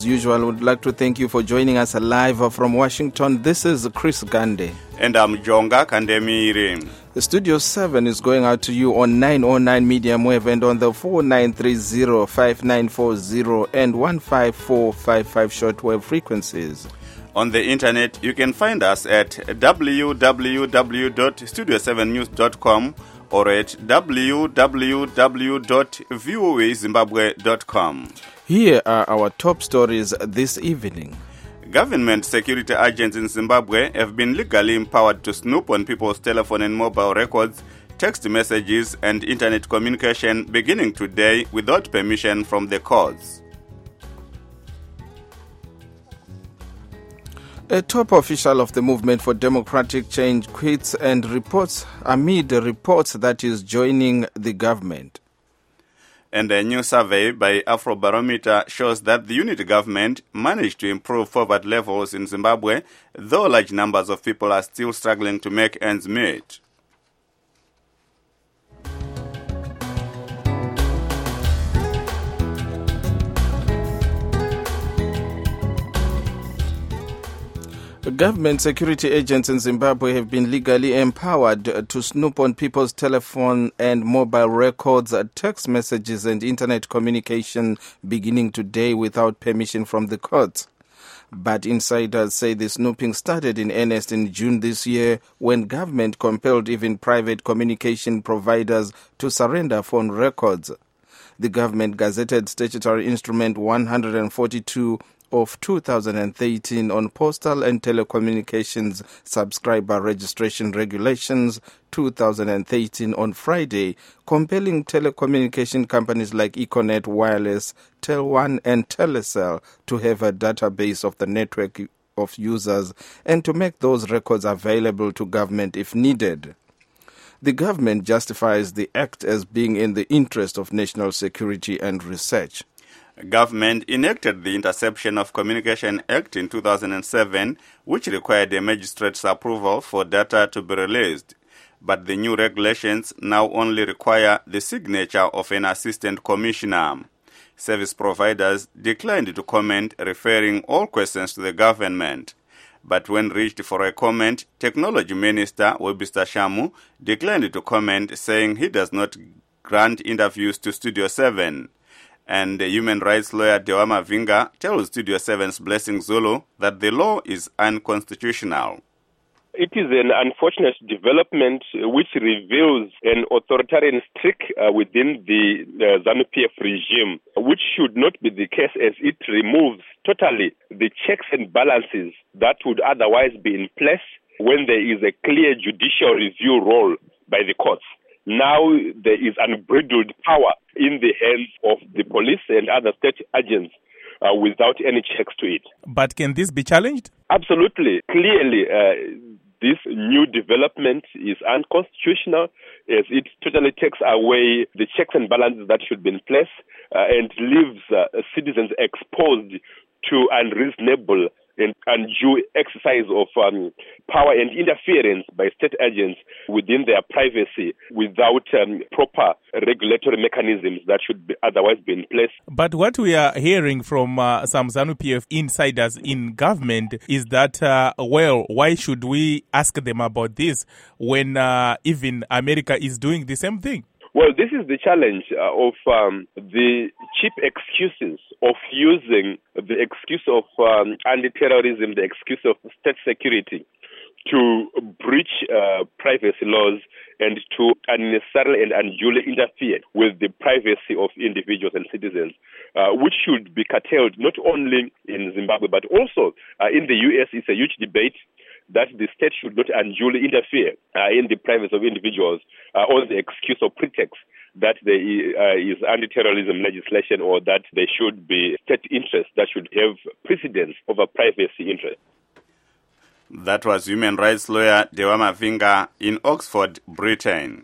As usual, I would like to thank you for joining us live from Washington. This is Chris Gande. And I'm Jonga Kandemiri. The Studio 7 is going out to you on 909 medium wave and on the 4930, 5940 and 15455 shortwave frequencies. On the internet, you can find us at www.studio7news.com or at www.voazimbabwe.com. Here are our top stories this evening. Government security agents in Zimbabwe have been legally empowered to snoop on people's telephone and mobile records, text messages, and internet communication beginning today without permission from the courts. A top official of the Movement for Democratic Change quits and reports amid reports that he's joining the government. And a new survey by Afrobarometer shows that the unity government managed to improve poverty levels in Zimbabwe, though large numbers of people are still struggling to make ends meet. Government security agents in Zimbabwe have been legally empowered to snoop on people's telephone and mobile records, text messages and internet communication beginning today without permission from the courts. But insiders say the snooping started in earnest in June this year when government compelled even private communication providers to surrender phone records. The government gazetted Statutory Instrument 142 of 2013 on Postal and Telecommunications Subscriber Registration Regulations 2013 on Friday, compelling telecommunication companies like Econet Wireless, Tel1 and Telecel to have a database of the network of users and to make those records available to government if needed. The government justifies the act as being in the interest of national security and research. Government enacted the Interception of Communication Act in 2007, which required a magistrate's approval for data to be released. But the new regulations now only require the signature of an assistant commissioner. Service providers declined to comment, referring all questions to the government. But when reached for a comment, Technology Minister Webster Shamu declined to comment, saying he does not grant interviews to Studio 7. And the human rights lawyer Dewama Vinga tells Studio 7's Blessing Zulu that the law is unconstitutional. It is an unfortunate development which reveals an authoritarian streak within the ZANU-PF regime, which should not be the case as it removes totally the checks and balances that would otherwise be in place when there is a clear judicial review role by the courts. Now there is unbridled power in the hands of the police and other state agents without any checks to it. But can this be challenged? Absolutely. Clearly, this new development is unconstitutional as it totally takes away the checks and balances that should be in place and leaves citizens exposed to unreasonable and undue exercise of power and interference by state agents within their privacy without proper regulatory mechanisms that should otherwise be in place. But what we are hearing from some ZANU-PF insiders in government is that, why should we ask them about this when even America is doing the same thing? Well, this is the challenge of the cheap excuses of using the excuse of anti-terrorism, the excuse of state security to breach privacy laws and to unnecessarily and unduly interfere with the privacy of individuals and citizens, which should be curtailed not only in Zimbabwe but also in the U.S. It's a huge debate that the state should not unduly interfere in the privacy of individuals on the excuse or pretext that there is anti-terrorism legislation or that there should be state interests that should have precedence over privacy interests. That was human rights lawyer Dewama Vinga in Oxford, Britain.